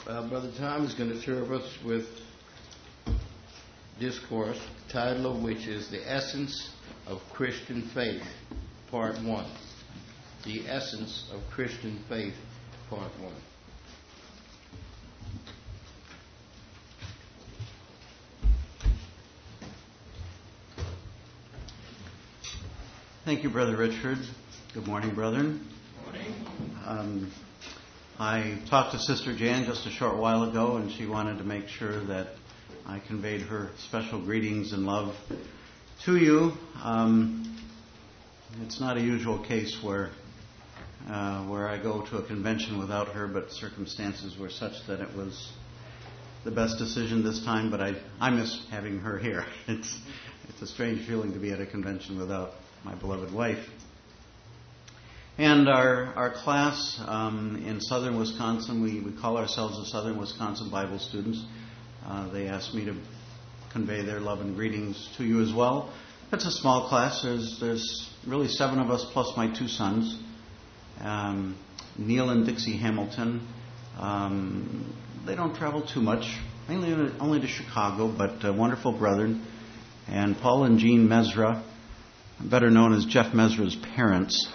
Brother Tom is going to serve us with discourse, the title of which is The Essence of Christian Faith, Part 1. The Essence of Christian Faith, Part 1. Thank you, Brother Richard. Good morning, brethren. Morning. I talked to Sister Jan just a short while ago, and she wanted to make sure that I conveyed her special greetings and love to you. It's not a usual case where I go to a convention without her, but circumstances were such that it was the best decision this time. But I miss having her here. It's a strange feeling to be at a convention without my beloved wife. And our class in southern Wisconsin, we call ourselves the Southern Wisconsin Bible Students. They asked me to convey their love and greetings to you as well. It's a small class. There's really 7 of us plus my 2 sons, Neil and Dixie Hamilton. They don't travel too much, mainly only to Chicago, but wonderful brethren. And Paul and Jean Mesra, better known as Jeff Mesra's parents.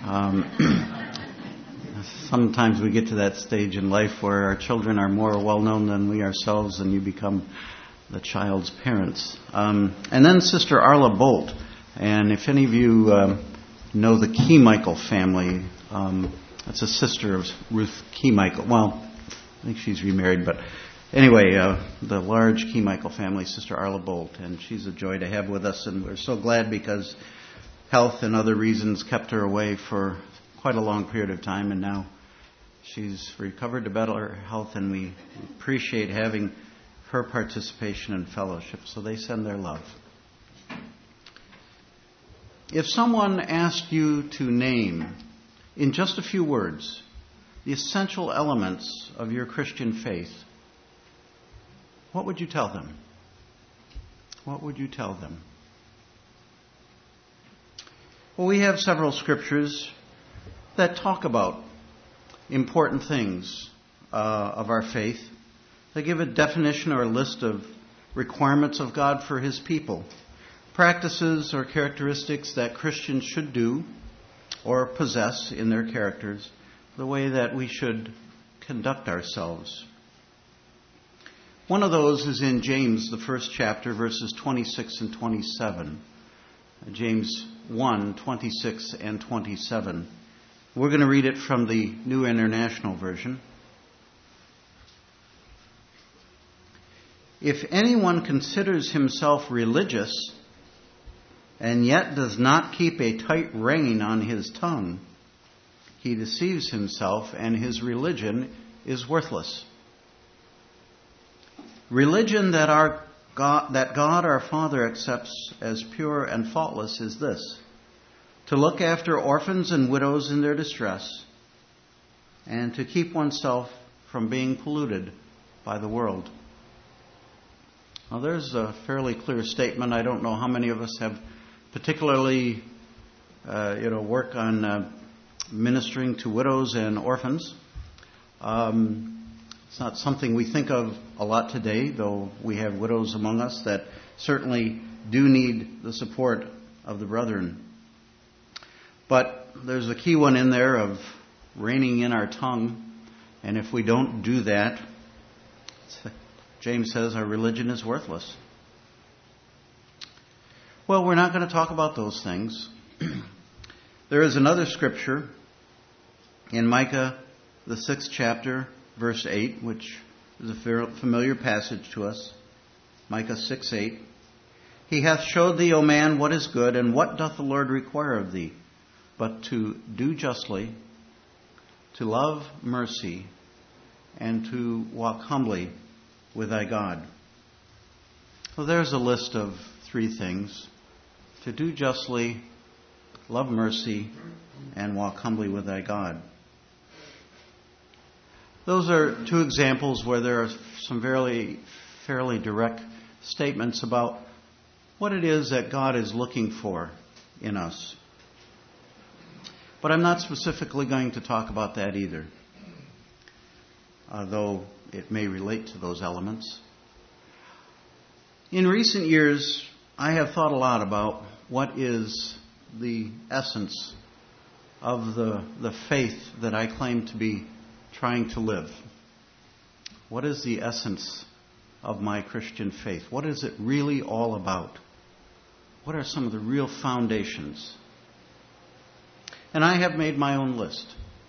Sometimes we get to that stage in life where our children are more well-known than we ourselves, and you become the child's parents. And then Sister Arla Bolt. And if any of you know the Keymichael family, that's a sister of Ruth Keymichael. Well, I think she's remarried, but anyway, the large Keymichael family, Sister Arla Bolt, and she's a joy to have with us, and we're so glad because health and other reasons kept her away for quite a long period of time, and now she's recovered to better health, and we appreciate having her participation in fellowship, so they send their love. If someone asked you to name, in just a few words, the essential elements of your Christian faith, what would you tell them? What would you tell them? Well, we have several scriptures that talk about important things of our faith. They give a definition or a list of requirements of God for His people, practices or characteristics that Christians should do or possess in their characters, the way that we should conduct ourselves. One of those is in James, the 1st chapter, verses 26 and 27. James 1, 26 and 27. We're going to read it from the New International Version. If anyone considers himself religious and yet does not keep a tight rein on his tongue, he deceives himself and his religion is worthless. Religion that God our Father accepts as pure and faultless is this: to look after orphans and widows in their distress, and to keep oneself from being polluted by the world. Now, there's a fairly clear statement. I don't know how many of us have particularly, work on ministering to widows and orphans. It's not something we think of a lot today, though we have widows among us that certainly do need the support of the brethren. But there's a key one in there of reining in our tongue, and if we don't do that, James says our religion is worthless. Well, we're not going to talk about those things. There is another scripture in Micah, the 6th chapter, verse 8, which is a familiar passage to us. Micah 6:8. He hath showed thee, O man, what is good, and what doth the Lord require of thee, but to do justly, to love mercy, and to walk humbly with thy God. Well, there's a list of 3 things: to do justly, love mercy, and walk humbly with thy God. Those are 2 examples where there are some fairly direct statements about what it is that God is looking for in us. But I'm not specifically going to talk about that either. Though it may relate to those elements. In recent years, I have thought a lot about what is the essence of the faith that I claim to be trying to live. What is the essence of my Christian faith? What is it really all about? What are some of the real foundations? And I have made my own list.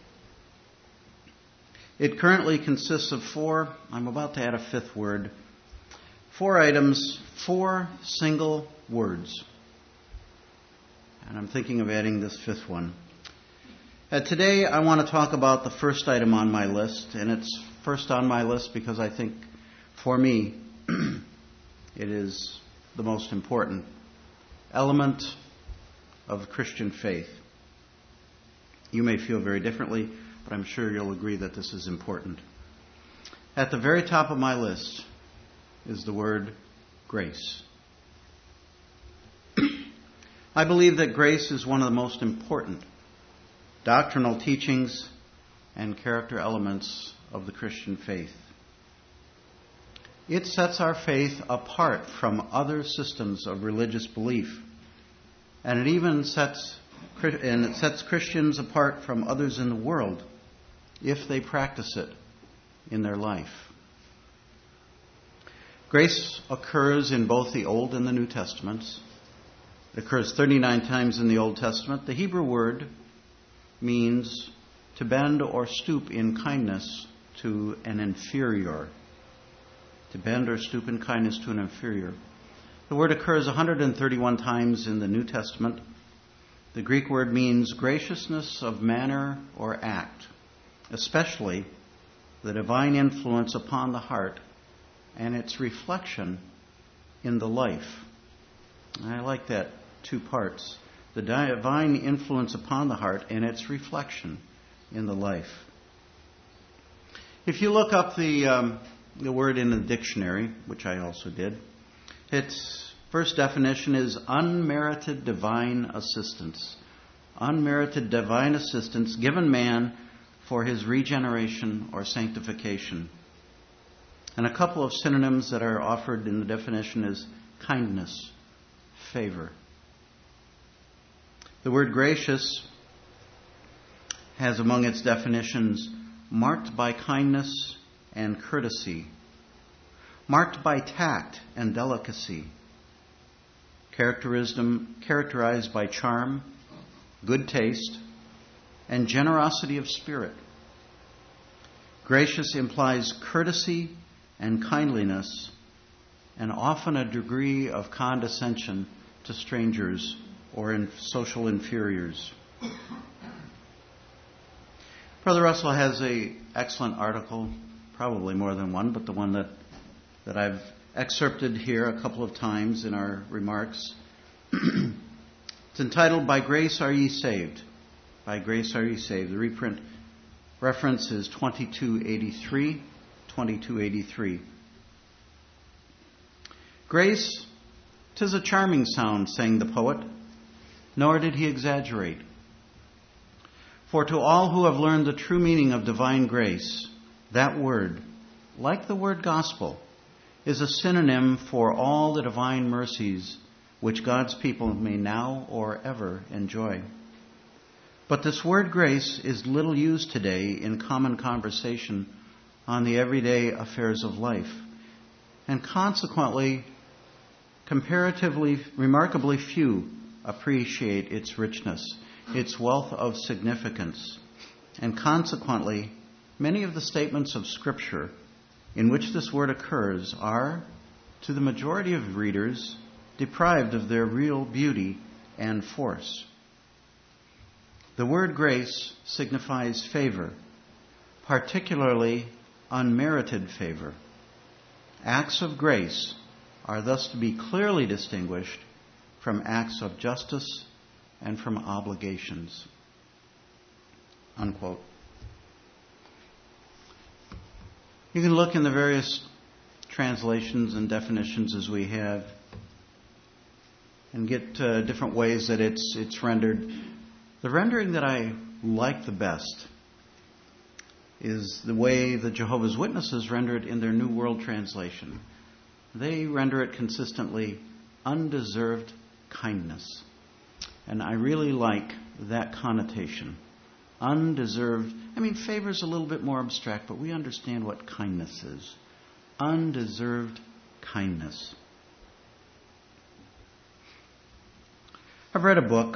It currently consists of 4, I'm about to add a 5th word, 4 items, 4 single words. And I'm thinking of adding this 5th one. Today I want to talk about the first item on my list, and it's first on my list because I think, for me, it is the most important element of Christian faith. You may feel very differently, but I'm sure you'll agree that this is important. At the very top of my list is the word grace. I believe that grace is one of the most important doctrinal teachings and character elements of the Christian faith. It sets our faith apart from other systems of religious belief, and it even sets Christians apart from others in the world if they practice it in their life. Grace occurs in both the Old and the New Testaments. It occurs 39 times in the Old Testament. The Hebrew word means to bend or stoop in kindness to an inferior. To bend or stoop in kindness to an inferior. The word occurs 131 times in the New Testament. The Greek word means graciousness of manner or act, especially the divine influence upon the heart and its reflection in the life. I like that 2 parts. The divine influence upon the heart and its reflection in the life. If you look up the word in the dictionary, which I also did, its first definition is unmerited divine assistance. Unmerited divine assistance given man for his regeneration or sanctification. And a couple of synonyms that are offered in the definition is kindness, favor. The word gracious has among its definitions marked by kindness and courtesy, marked by tact and delicacy, characterized by charm, good taste, and generosity of spirit. Gracious implies courtesy and kindliness, and often a degree of condescension to strangers or social inferiors. Brother Russell has an excellent article, probably more than one, but the one that I've excerpted here a couple of times in our remarks. It's entitled, By Grace Are Ye Saved. By Grace Are Ye Saved. The reprint reference is 2283. Grace, 'tis a charming sound, sang the poet, nor did he exaggerate. For to all who have learned the true meaning of divine grace, that word, like the word gospel, is a synonym for all the divine mercies which God's people may now or ever enjoy. But this word grace is little used today in common conversation on the everyday affairs of life, and consequently, comparatively, remarkably few appreciate its richness, its wealth of significance, and consequently, many of the statements of Scripture in which this word occurs are, to the majority of readers, deprived of their real beauty and force. The word grace signifies favor, particularly unmerited favor. Acts of grace are thus to be clearly distinguished from acts of justice and from obligations. Unquote. You can look in the various translations and definitions as we have and get different ways that it's rendered. The rendering that I like the best is the way the Jehovah's Witnesses render it in their New World Translation. They render it consistently, undeserved kindness. And I really like that connotation. Undeserved, favor's a little bit more abstract, but we understand what kindness is. Undeserved kindness. I've read a book,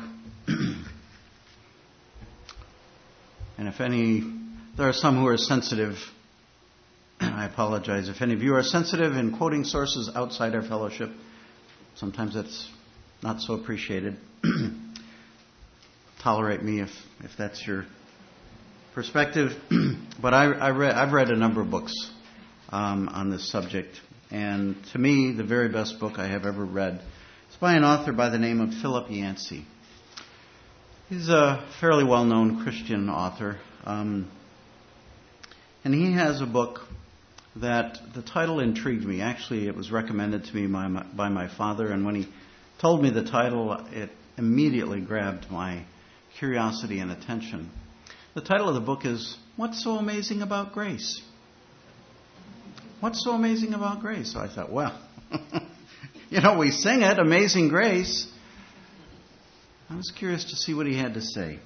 and there are some who are sensitive. I apologize if any of you are sensitive in quoting sources outside our fellowship. Sometimes that's not so appreciated. Tolerate me if that's your perspective. But I've read a number of books on this subject, and to me, the very best book I have ever read is by an author by the name of Philip Yancey. He's a fairly well-known Christian author, and he has a book that the title intrigued me. Actually, it was recommended to me by my father, and when he told me the title, it immediately grabbed my curiosity and attention. The title of the book is, What's So Amazing About Grace? What's so amazing about grace? So I thought, well, we sing it, Amazing Grace. I was curious to see what he had to say.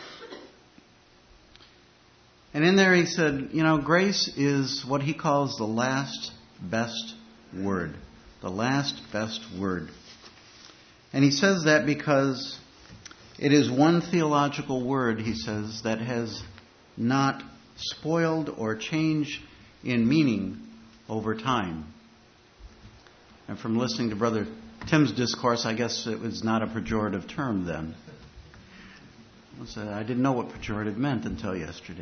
And in there he said, grace is what he calls the last best word. The last best word. And he says that because it is one theological word, he says, that has not spoiled or changed in meaning over time. And from listening to Brother Tim's discourse, I guess it was not a pejorative term then. I didn't know what pejorative meant until yesterday.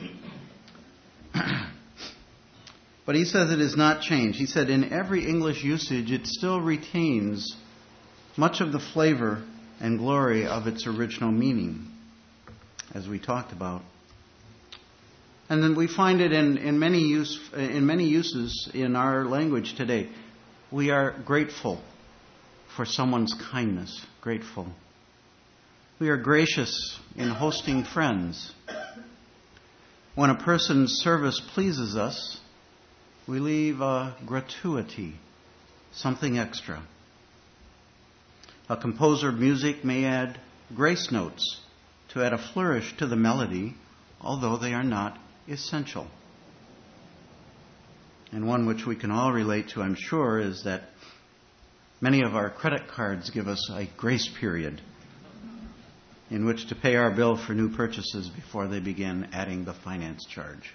But he says it has not changed. He said in every English usage it still retains much of the flavor and glory of its original meaning, as we talked about. And then we find it in many uses in our language today. We are grateful for someone's kindness. Grateful. We are gracious in hosting friends. When a person's service pleases us, we leave a gratuity, something extra. A composer of music may add grace notes to add a flourish to the melody, although they are not essential. And one which we can all relate to, I'm sure, is that many of our credit cards give us a grace period in which to pay our bill for new purchases before they begin adding the finance charge.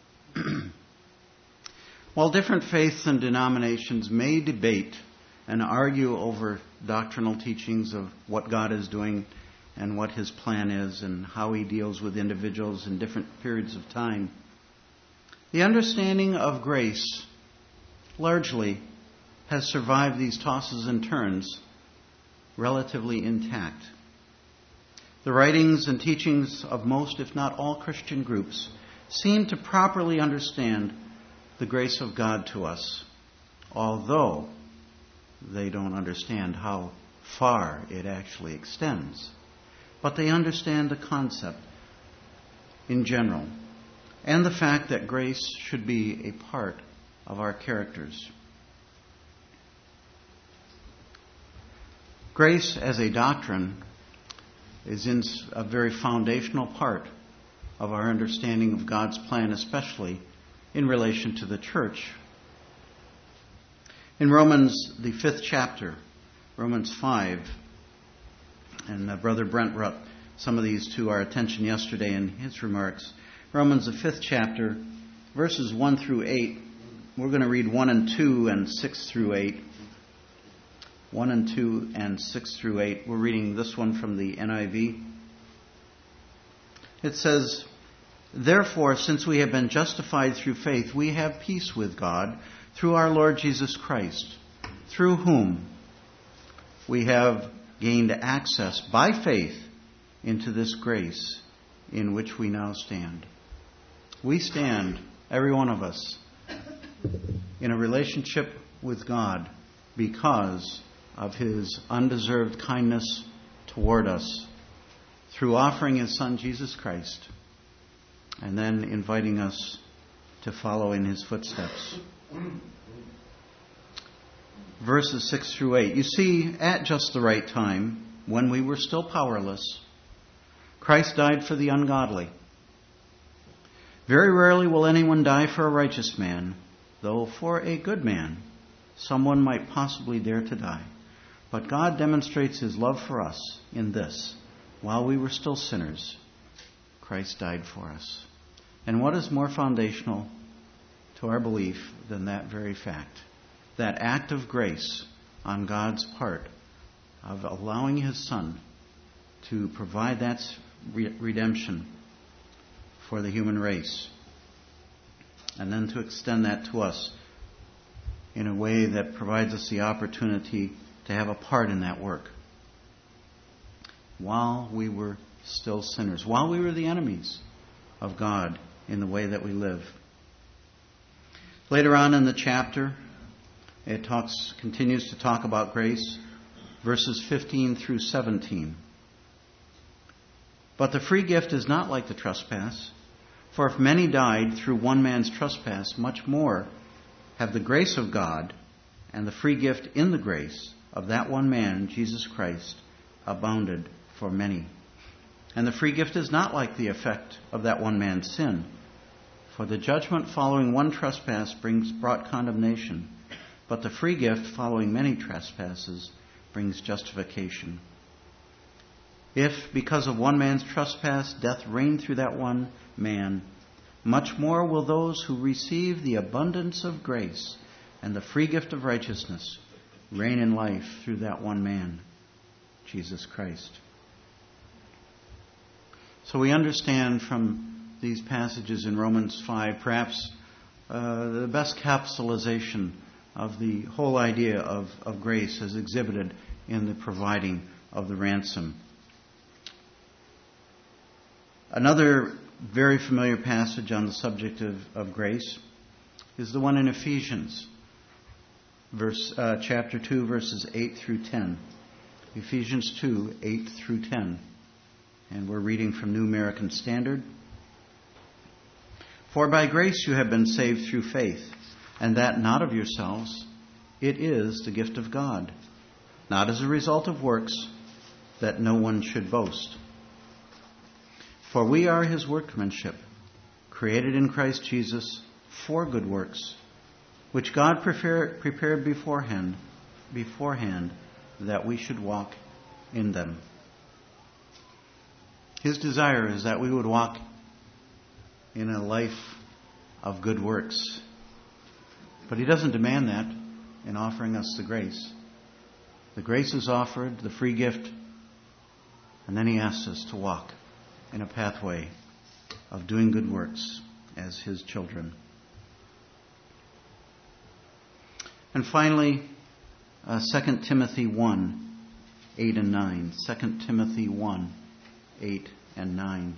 While different faiths and denominations may debate and argue over doctrinal teachings of what God is doing and what His plan is and how He deals with individuals in different periods of time, the understanding of grace largely has survived these tosses and turns relatively intact. The writings and teachings of most, if not all, Christian groups seem to properly understand the grace of God to us, although they don't understand how far it actually extends. But they understand the concept in general, and the fact that grace should be a part of our characters. Grace as a doctrine is in a very foundational part of our understanding of God's plan, especially in relation to the church. In Romans, the 5th chapter, Romans 5, and Brother Brent brought some of these to our attention yesterday in his remarks. Romans, the 5th chapter, verses 1 through 8. We're going to read 1 and 2 and 6 through 8. 1 and 2 and 6 through 8. We're reading this one from the NIV. It says, "Therefore, since we have been justified through faith, we have peace with God through our Lord Jesus Christ, through whom we have gained access by faith into this grace in which we now stand." We stand, every one of us, in a relationship with God because of His undeserved kindness toward us through offering His Son, Jesus Christ, and then inviting us to follow in his footsteps. Verses 6 through 8. You see, at just the right time, when we were still powerless, Christ died for the ungodly. Very rarely will anyone die for a righteous man, though for a good man someone might possibly dare to die. But God demonstrates his love for us in this: while we were still sinners, Christ died for us. And what is more foundational to our belief than that very fact? That act of grace on God's part of allowing his Son to provide that redemption for the human race, and then to extend that to us in a way that provides us the opportunity to have a part in that work. While we were still sinners, while we were the enemies of God in the way that we live. Later on in the chapter, it continues to talk about grace, verses 15 through 17. But the free gift is not like the trespass, for if many died through one man's trespass, much more have the grace of God and the free gift in the grace of that one man, Jesus Christ, abounded for many. And the free gift is not like the effect of that one man's sin, for the judgment following one trespass brought condemnation, but the free gift following many trespasses brings justification. If, because of one man's trespass, death reigned through that one man, much more will those who receive the abundance of grace and the free gift of righteousness reign in life through that one man, Jesus Christ. So we understand from these passages in Romans 5 perhaps the best capsulization of the whole idea of grace as exhibited in the providing of the ransom. Another very familiar passage on the subject of grace is the one in Ephesians, chapter 2, verses 8 through 10. Ephesians 2, 8 through 10. And we're reading from New American Standard. For by grace you have been saved through faith, and that not of yourselves. It is the gift of God, not as a result of works, that no one should boast. For we are his workmanship, created in Christ Jesus for good works, which God prepared beforehand that we should walk in them. His desire is that we would walk in a life of good works. But he doesn't demand that in offering us the grace. The grace is offered, the free gift, and then he asks us to walk in a pathway of doing good works as his children. And finally, 2 Timothy 1, 8 and 9. 2 Timothy 1, 8 and 9.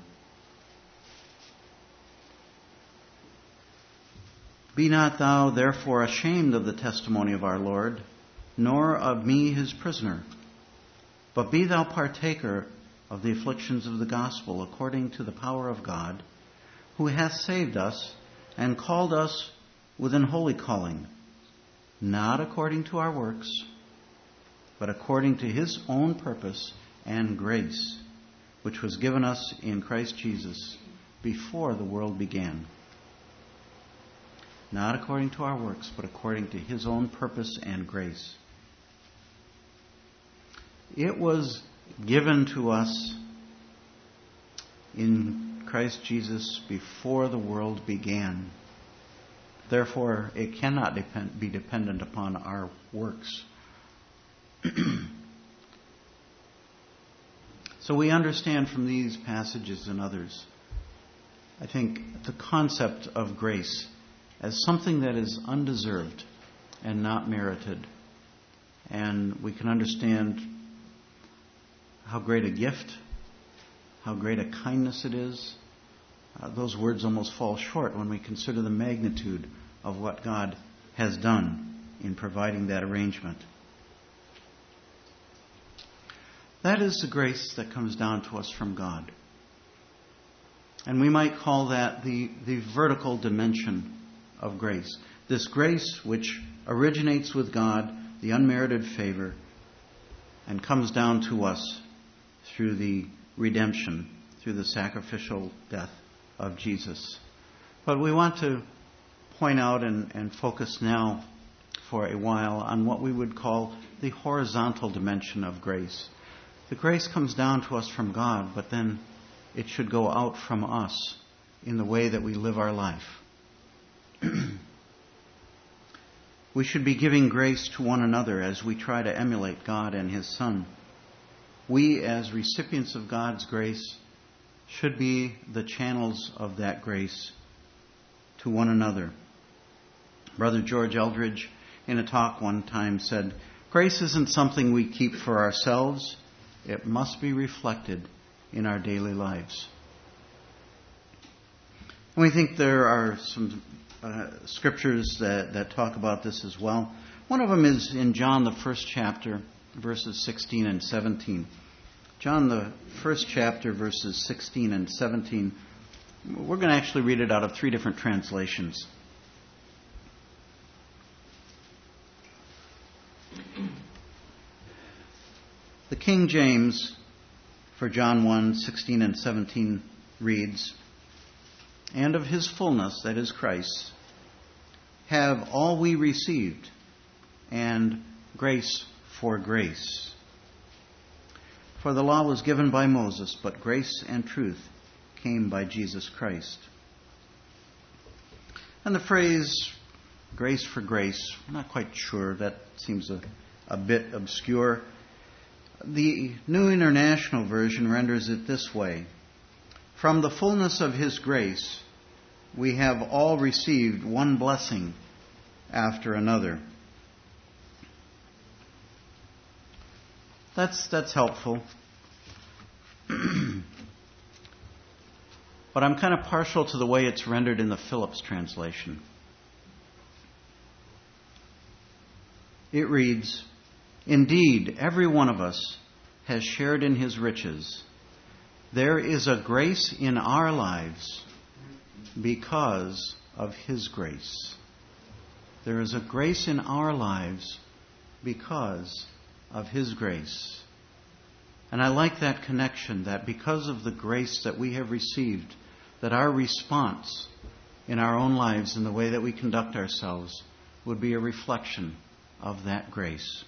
Be not thou therefore ashamed of the testimony of our Lord, nor of me his prisoner, but be thou partaker of the afflictions of the gospel according to the power of God, who hath saved us and called us with an holy calling, not according to our works, but according to his own purpose and grace, which was given us in Christ Jesus before the world began. Not according to our works, but according to his own purpose and grace. It was given to us in Christ Jesus before the world began. Therefore, it cannot be dependent upon our works. So we understand from these passages and others, I think, the concept of grace as something that is undeserved and not merited. And we can understand how great a gift, how great a kindness it is. Those words almost fall short when we consider the magnitude of what God has done in providing that arrangement. That is the grace that comes down to us from God. And we might call that the vertical dimension of grace. This grace which originates with God, the unmerited favor, and comes down to us through the redemption, through the sacrificial death of Jesus. But we want to point out and focus now for a while on what we would call the horizontal dimension of grace. The grace comes down to us from God, but then it should go out from us in the way that we live our life. We should be giving grace to one another as we try to emulate God and His Son. We, as recipients of God's grace, should be the channels of that grace to one another. Brother George Eldridge, in a talk one time, said, "Grace isn't something we keep for ourselves. It must be reflected in our daily lives." And we think there are some scriptures that talk about this as well. One of them is in John, the first chapter, verses 16 and 17. John, the first chapter, verses 16 and 17. We're going to actually read it out of 3 different translations. The King James for John 1, 16 and 17 reads, "And of His fullness, that is Christ, have all we received, and grace for grace. For the law was given by Moses, but grace and truth came by Jesus Christ." And the phrase grace for grace, I'm not quite sure. That seems a bit obscure. The New International Version renders it this way: "From the fullness of His grace, we have all received one blessing after another." That's helpful. But I'm kind of partial to the way it's rendered in the Phillips translation. It reads, "Indeed, every one of us has shared in His riches. There is a grace in our lives because of His grace." There is a grace in our lives because of His grace. And I like that connection, that because of the grace that we have received, that our response in our own lives and the way that we conduct ourselves would be a reflection of that grace.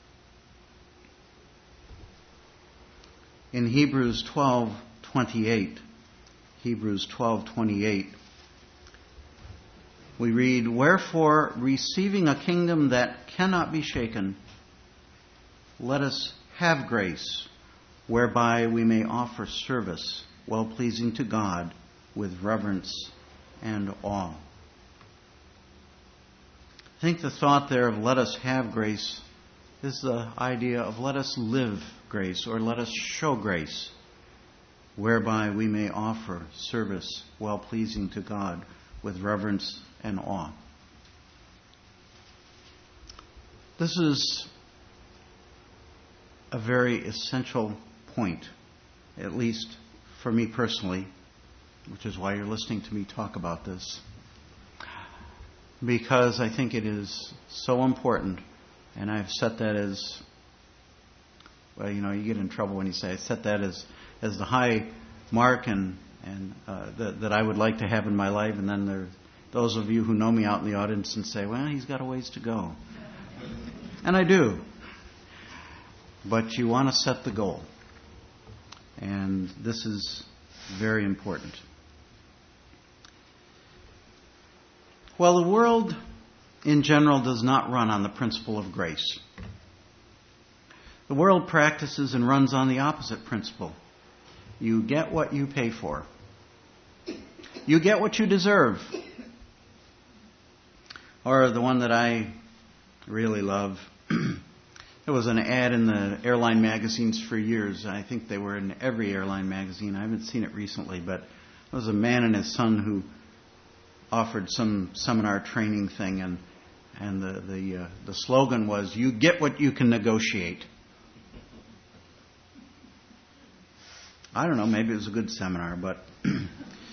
In Hebrews 12:28, we read, "Wherefore, receiving a kingdom that cannot be shaken, let us have grace, whereby we may offer service well-pleasing to God with reverence and awe." I think the thought there of "let us have grace" is the idea of let us live grace, or let us show grace, whereby we may offer service well-pleasing to God with reverence and awe. This is a very essential point, at least for me personally, which is why you're listening to me talk about this, because I think it is so important. And I've set that as, well, you get in trouble when you say I set that as the high mark and that I would like to have in my life. And then there are those of you who know me out in the audience and say, well, he's got a ways to go. And I do. But you want to set the goal. And this is very important. Well, the world in general does not run on the principle of grace. The world practices and runs on the opposite principle. You get what you pay for. You get what you deserve. Or the one that I really love. There was an ad in the airline magazines for years. I think they were in every airline magazine. I haven't seen it recently, but it was a man and his son who offered some seminar training thing, and the slogan was, "You get what you can negotiate." I don't know, maybe it was a good seminar, but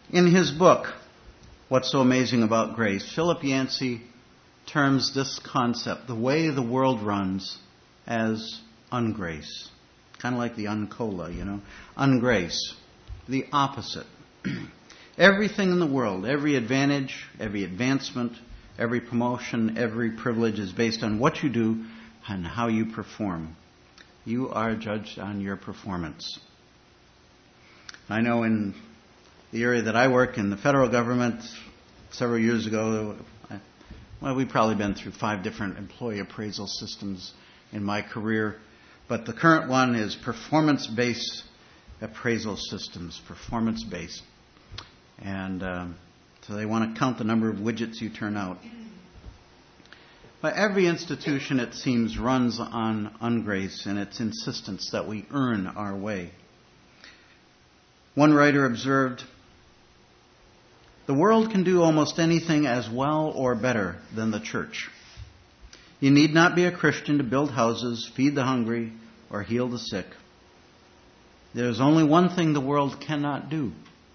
In his book, What's So Amazing About Grace, Philip Yancey terms this concept, the way the world runs, as ungrace. Kind of like the uncola, Ungrace. The opposite. Everything in the world, every advantage, every advancement, every promotion, every privilege is based on what you do and how you perform. You are judged on your performance. I know in the area that I work in, the federal government, several years ago, we've probably been through 5 different employee appraisal systems in my career, but the current one is performance-based appraisal systems, performance-based. And so they want to count the number of widgets you turn out. But every institution, it seems, runs on ungrace and its insistence that we earn our way. One writer observed, "The world can do almost anything as well or better than the church. You need not be a Christian to build houses, feed the hungry, or heal the sick. There is only one thing the world cannot do.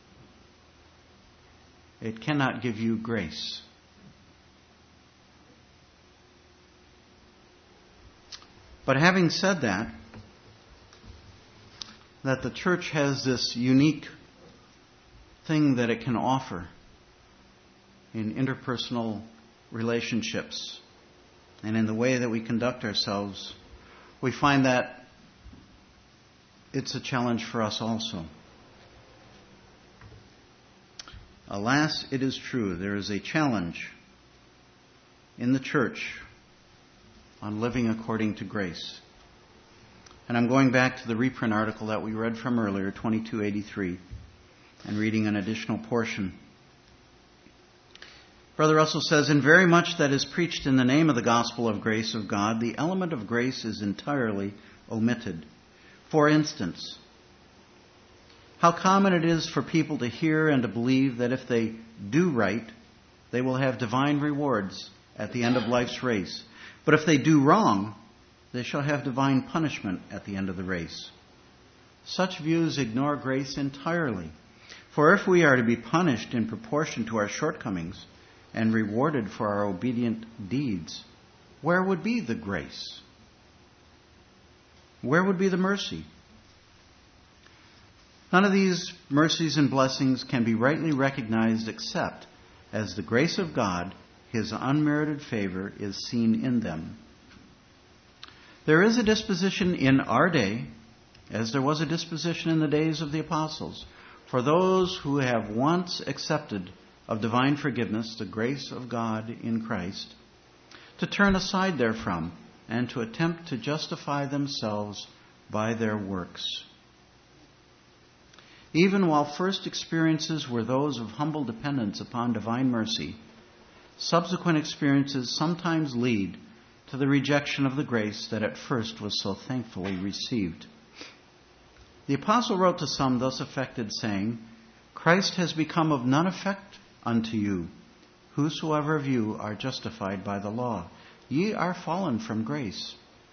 It cannot give you grace." But having said that the church has this unique thing that it can offer in interpersonal relationships and in the way that we conduct ourselves, we find that it's a challenge for us also. Alas, it is true. There is a challenge in the church on living according to grace. And I'm going back to the reprint article that we read from earlier, 2283, and reading an additional portion. Brother Russell says, "In very much that is preached in the name of the gospel of grace of God, the element of grace is entirely omitted. For instance, how common it is for people to hear and to believe that if they do right, they will have divine rewards at the end of life's race. But if they do wrong, they shall have divine punishment at the end of the race. Such views ignore grace entirely. For if we are to be punished in proportion to our shortcomings and rewarded for our obedient deeds, where would be the grace? Where would be the mercy? None of these mercies and blessings can be rightly recognized except as the grace of God, His unmerited favor, is seen in them. There is a disposition in our day, as there was a disposition in the days of the apostles, for those who have once accepted of divine forgiveness, the grace of God in Christ, to turn aside therefrom and to attempt to justify themselves by their works. Even while first experiences were those of humble dependence upon divine mercy, subsequent experiences sometimes lead to the rejection of the grace that at first was so thankfully received. The apostle wrote to some thus affected, saying, Christ has become of none effect unto you, whosoever of you are justified by the law. Ye are fallen from grace.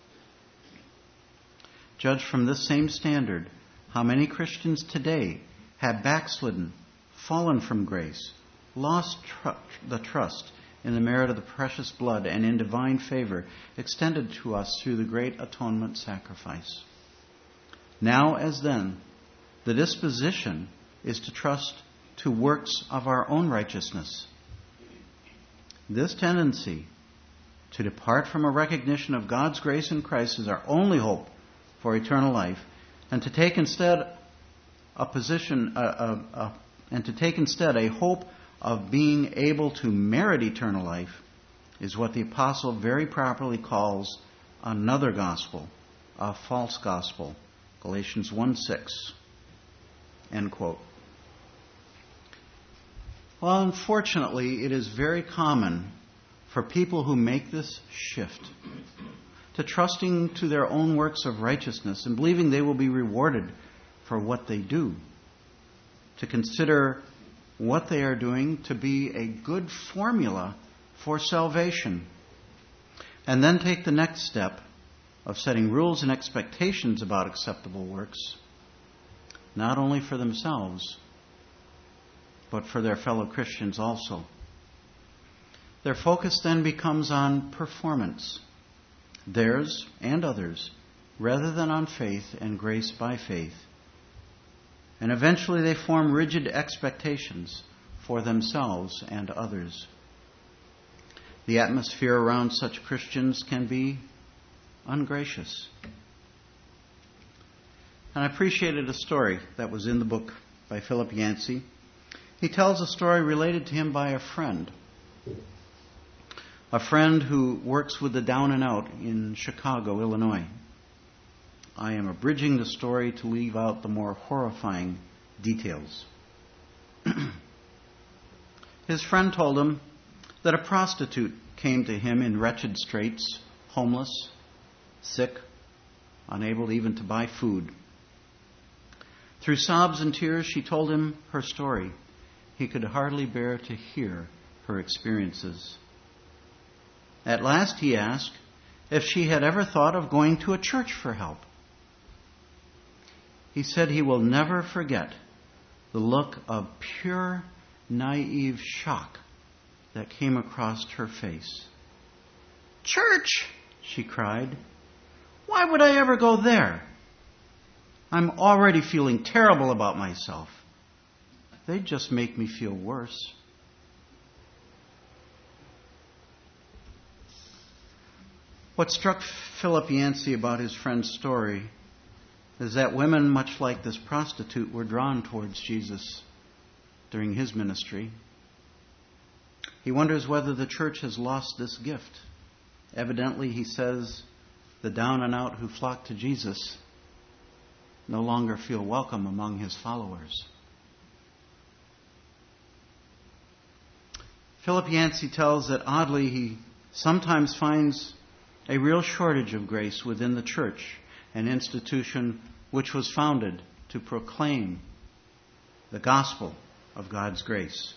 Judge from this same standard how many Christians today have backslidden, fallen from grace, lost the trust in the merit of the precious blood and in divine favor extended to us through the great atonement sacrifice. Now as then, the disposition is to trust to works of our own righteousness. This tendency to depart from a recognition of God's grace in Christ as our only hope for eternal life, and to take instead a hope of being able to merit eternal life, is what the apostle very properly calls another gospel, a false gospel. Galatians 1:6. End quote. Well, unfortunately, it is very common for people who make this shift to trusting to their own works of righteousness and believing they will be rewarded for what they do, to consider what they are doing to be a good formula for salvation, and then take the next step of setting rules and expectations about acceptable works, not only for themselves, but for their fellow Christians also. Their focus then becomes on performance, theirs and others, rather than on faith and grace by faith. And eventually they form rigid expectations for themselves and others. The atmosphere around such Christians can be ungracious. And I appreciated a story that was in the book by Philip Yancey. He tells a story related to him by a friend who works with the down and out in Chicago, Illinois. I am abridging the story to leave out the more horrifying details. His friend told him that a prostitute came to him in wretched straits, homeless, sick, unable even to buy food. Through sobs and tears, she told him her story. He could hardly bear to hear her experiences. At last he asked if she had ever thought of going to a church for help. He said he will never forget the look of pure, naive shock that came across her face. "Church!" she cried. "Why would I ever go there? I'm already feeling terrible about myself. They'd just make me feel worse." What struck Philip Yancey about his friend's story is that women, much like this prostitute, were drawn towards Jesus during his ministry. He wonders whether the church has lost this gift. Evidently, he says, the down and out who flock to Jesus no longer feel welcome among his followers. Philip Yancey tells that oddly he sometimes finds a real shortage of grace within the church, an institution which was founded to proclaim the gospel of God's grace.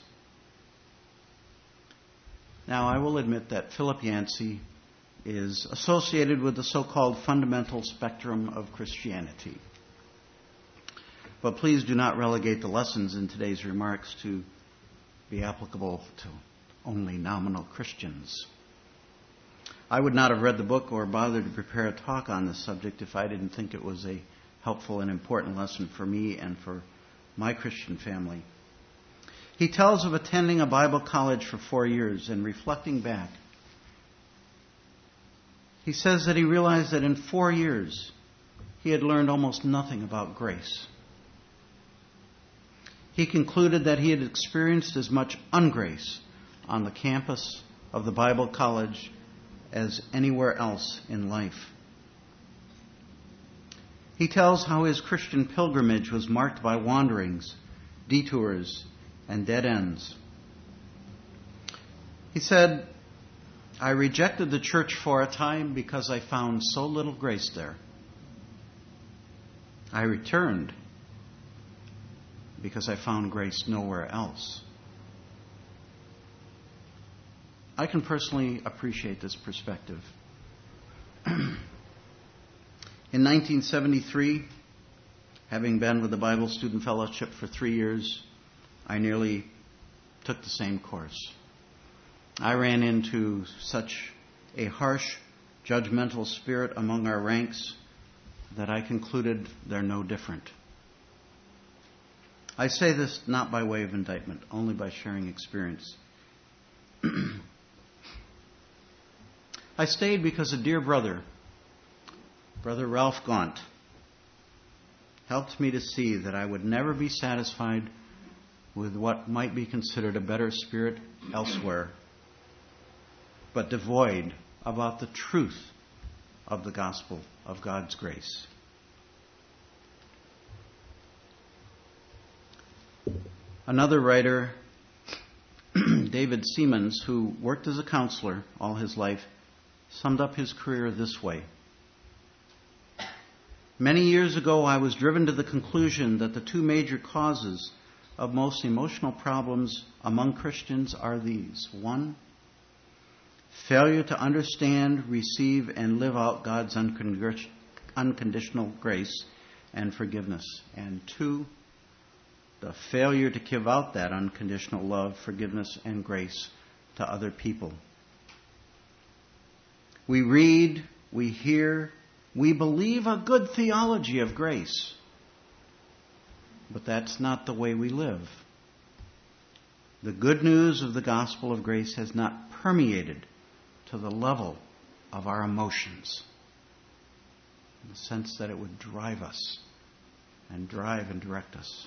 Now, I will admit that Philip Yancey is associated with the so-called fundamental spectrum of Christianity. But please do not relegate the lessons in today's remarks to be applicable to only nominal Christians. I would not have read the book or bothered to prepare a talk on this subject if I didn't think it was a helpful and important lesson for me and for my Christian family. He tells of attending a Bible college for 4 years and reflecting back. He says that he realized that in 4 years he had learned almost nothing about grace. He concluded that he had experienced as much ungrace on the campus of the Bible college as anywhere else in life. He tells how his Christian pilgrimage was marked by wanderings, detours, and dead ends. He said, "I rejected the church for a time because I found so little grace there. I returned because I found grace nowhere else." I can personally appreciate this perspective. In 1973, having been with the Bible Student Fellowship for 3 years, I nearly took the same course. I ran into such a harsh, judgmental spirit among our ranks that I concluded they're no different. I say this not by way of indictment, only by sharing experience. I stayed because a dear brother, Brother Ralph Gaunt, helped me to see that I would never be satisfied with what might be considered a better spirit elsewhere, but devoid about the truth of the gospel of God's grace. Another writer, David Seamans, who worked as a counselor all his life, summed up his career this way. "Many years ago, I was driven to the conclusion that the two major causes of most emotional problems among Christians are these. 1, failure to understand, receive, and live out God's unconditional grace and forgiveness. And 2, the failure to give out that unconditional love, forgiveness, and grace to other people. We read, we hear, we believe a good theology of grace, but that's not the way we live. The good news of the gospel of grace has not permeated to the level of our emotions, in the sense that it would drive us and drive and direct us.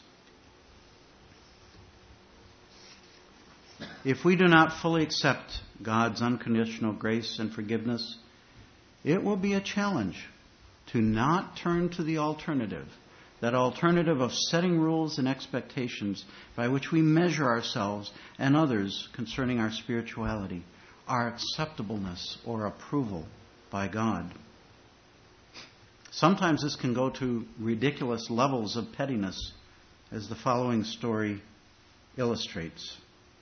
If we do not fully accept God's unconditional grace and forgiveness, it will be a challenge to not turn to the alternative, that alternative of setting rules and expectations by which we measure ourselves and others concerning our spirituality, our acceptableness or approval by God. Sometimes this can go to ridiculous levels of pettiness, as the following story illustrates.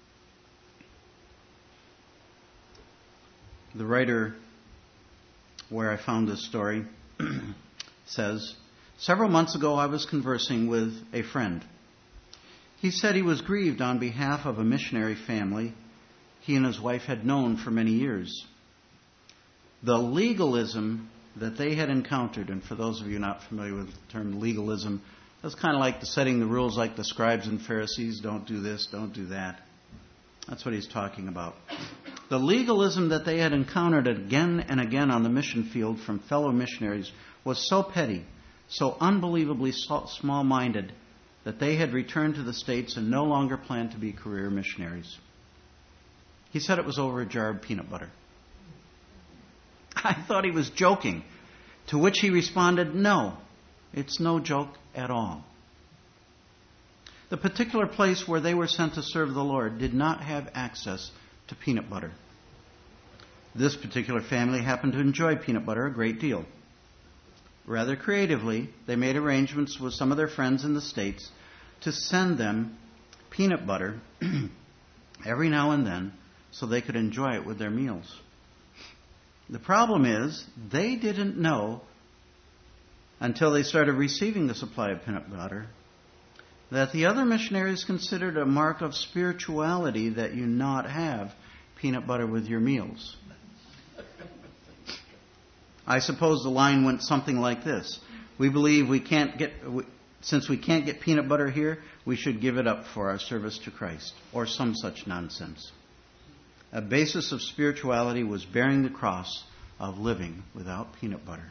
The writer where I found this story says, "Several months ago I was conversing with a friend. He said he was grieved on behalf of a missionary family he and his wife had known for many years. The legalism that they had encountered," and for those of you not familiar with the term legalism, that's kind of like the setting the rules like the scribes and Pharisees, don't do this, don't do that. That's what he's talking about. The legalism that they had encountered again and again on the mission field from fellow missionaries was so petty, so unbelievably small-minded, that they had returned to the States and no longer planned to be career missionaries. He said it was over a jar of peanut butter. I thought he was joking, to which he responded, "No, it's no joke at all." The particular place where they were sent to serve the Lord did not have access to peanut butter. This particular family happened to enjoy peanut butter a great deal. Rather creatively, they made arrangements with some of their friends in the States to send them peanut butter every now and then so they could enjoy it with their meals. The problem is, they didn't know until they started receiving the supply of peanut butter that the other missionaries considered a mark of spirituality that you not have peanut butter with your meals. I suppose the line went something like this: "We believe since we can't get peanut butter here, we should give it up for our service to Christ," or some such nonsense. A basis of spirituality was bearing the cross of living without peanut butter.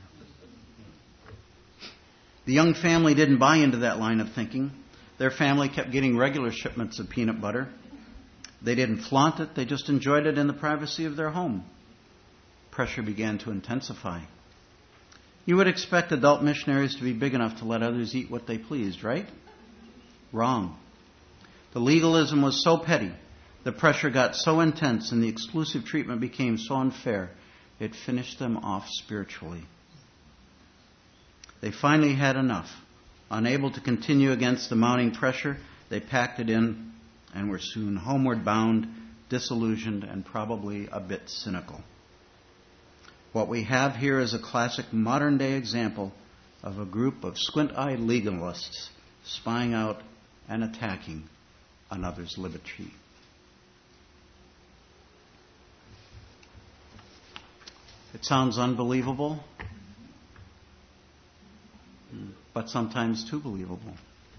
The young family didn't buy into that line of thinking. Their family kept getting regular shipments of peanut butter. They didn't flaunt it, they just enjoyed it in the privacy of their home. Pressure began to intensify. You would expect adult missionaries to be big enough to let others eat what they pleased, right? Wrong. The legalism was so petty, the pressure got so intense, and the exclusive treatment became so unfair, it finished them off spiritually. They finally had enough. Unable to continue against the mounting pressure, they packed it in and were soon homeward bound, disillusioned, and probably a bit cynical. What we have here is a classic modern-day example of a group of squint-eyed legalists spying out and attacking another's liberty. It sounds unbelievable, but sometimes too believable.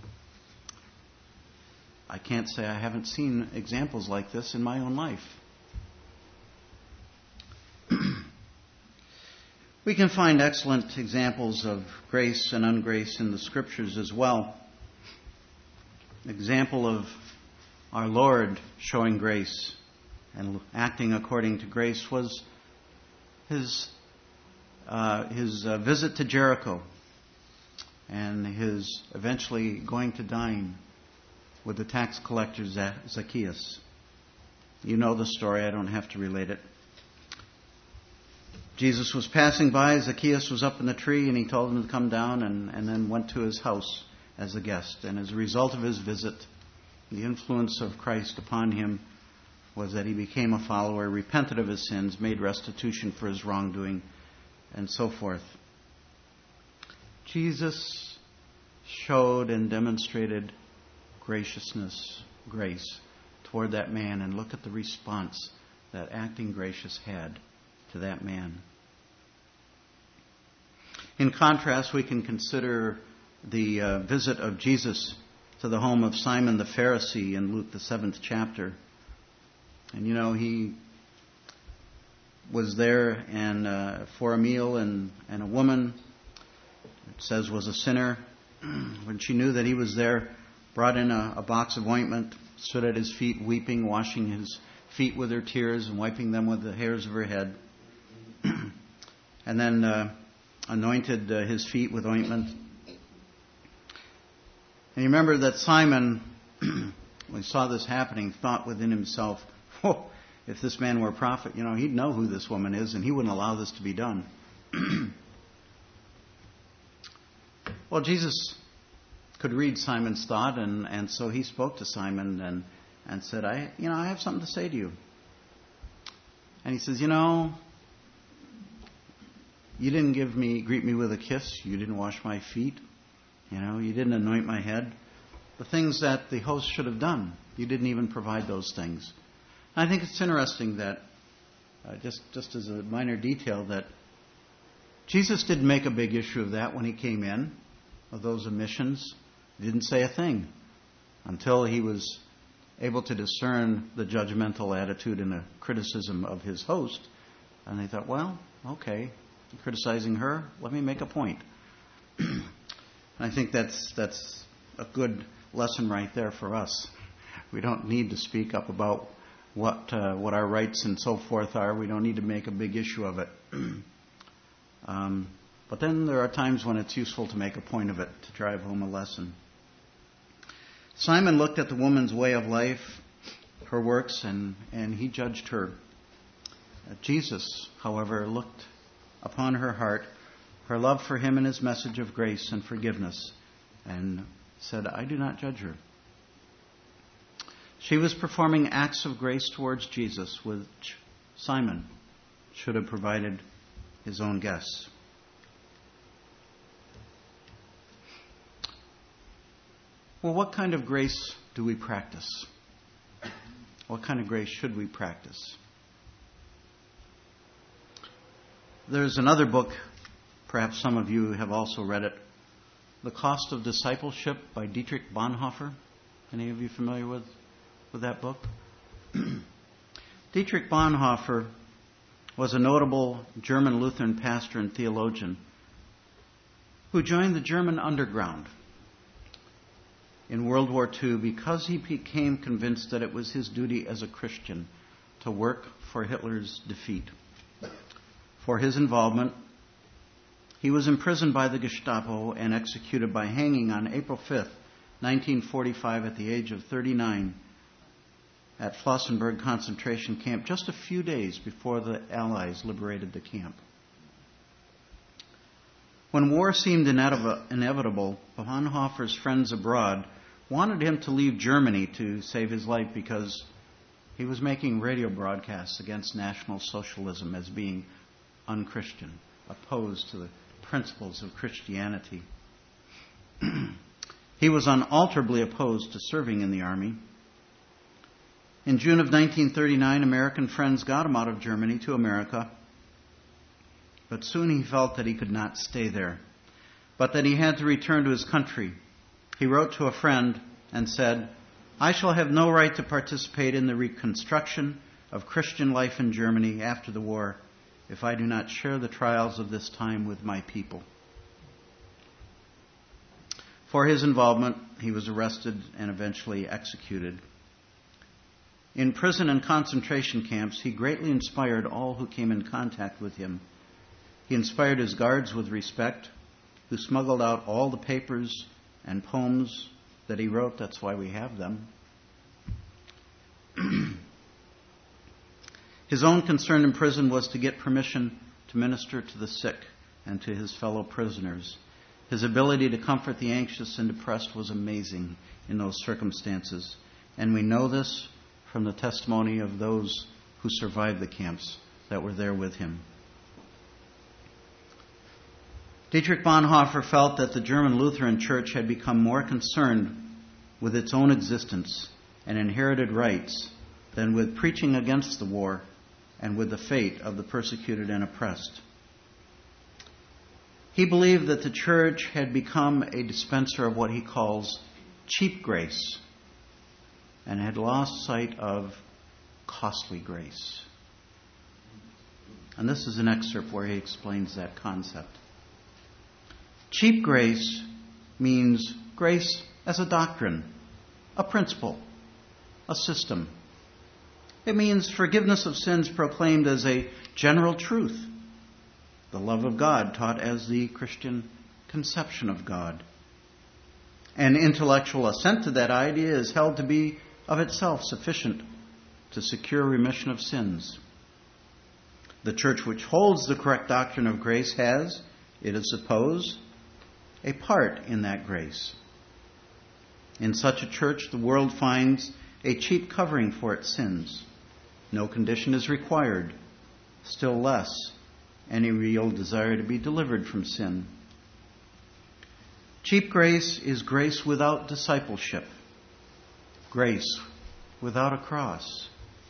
I can't say I haven't seen examples like this in my own life. We can find excellent examples of grace and ungrace in the Scriptures as well. An example of our Lord showing grace and acting according to grace was his visit to Jericho and his eventually going to dine with the tax collector Zacchaeus. You know the story, I don't have to relate it. Jesus was passing by, Zacchaeus was up in the tree, and he told him to come down and then went to his house as a guest. And as a result of his visit, the influence of Christ upon him was that he became a follower, repented of his sins, made restitution for his wrongdoing, and so forth. Jesus showed and demonstrated graciousness, grace toward that man, and look at the response that acting gracious had to that man. In contrast, we can consider the visit of Jesus to the home of Simon the Pharisee in Luke the 7th chapter. And he was there and for a meal, and a woman, it says, was a sinner. When she knew that he was there, brought in a box of ointment, stood at his feet weeping, washing his feet with her tears and wiping them with the hairs of her head. And then anointed his feet with ointment. And you remember that Simon, when he saw this happening, thought within himself, oh, if this man were a prophet, he'd know who this woman is, and he wouldn't allow this to be done. Well, Jesus could read Simon's thought, and so he spoke to Simon and said, I have something to say to you. And he says, you didn't greet me with a kiss. You didn't wash my feet. You didn't anoint my head. The things that the host should have done, you didn't even provide those things. And I think it's interesting that, just as a minor detail, that Jesus didn't make a big issue of that when he came in, of those omissions. He didn't say a thing until he was able to discern the judgmental attitude and the criticism of his host. And they thought, well, okay, you're criticizing her, let me make a point. And I think that's a good lesson right there for us. We don't need to speak up about what our rights and so forth are. We don't need to make a big issue of it. But then there are times when it's useful to make a point of it, to drive home a lesson. Simon looked at the woman's way of life, her works, and he judged her. Jesus, however, looked upon her heart, her love for him and his message of grace and forgiveness, and said, I do not judge her. She was performing acts of grace towards Jesus, which Simon should have provided his own guests. Well, what kind of grace do we practice? What kind of grace should we practice? There's another book, perhaps some of you have also read it, The Cost of Discipleship by Dietrich Bonhoeffer. Any of you familiar with that book? Dietrich Bonhoeffer was a notable German Lutheran pastor and theologian who joined the German underground in World War II because he became convinced that it was his duty as a Christian to work for Hitler's defeat. For his involvement, he was imprisoned by the Gestapo and executed by hanging on April 5th, 1945, at the age of 39 at Flossenburg concentration camp, just a few days before the Allies liberated the camp. When war seemed inevitable, Bonhoeffer's friends abroad wanted him to leave Germany to save his life because he was making radio broadcasts against National Socialism as being unchristian, opposed to the principles of Christianity. He was unalterably opposed to serving in the army. In June of 1939, American friends got him out of Germany to America, but soon he felt that he could not stay there, but that he had to return to his country. He wrote to a friend and said, I shall have no right to participate in the reconstruction of Christian life in Germany after the war if I do not share the trials of this time with my people. For his involvement, he was arrested and eventually executed. In prison and concentration camps, he greatly inspired all who came in contact with him. He inspired his guards with respect, who smuggled out all the papers and poems that he wrote. That's why we have them. His own concern in prison was to get permission to minister to the sick and to his fellow prisoners. His ability to comfort the anxious and depressed was amazing in those circumstances, and we know this from the testimony of those who survived the camps that were there with him. Dietrich Bonhoeffer felt that the German Lutheran Church had become more concerned with its own existence and inherited rights than with preaching against the war and with the fate of the persecuted and oppressed. He believed that the church had become a dispenser of what he calls cheap grace and had lost sight of costly grace. And this is an excerpt where he explains that concept. Cheap grace means grace as a doctrine, a principle, a system. It means forgiveness of sins proclaimed as a general truth, the love of God taught as the Christian conception of God. And intellectual assent to that idea is held to be of itself sufficient to secure remission of sins. The church which holds the correct doctrine of grace has, it is supposed, a part in that grace. In such a church, the world finds a cheap covering for its sins. No condition is required, still less any real desire to be delivered from sin. Cheap grace is grace without discipleship, grace without a cross.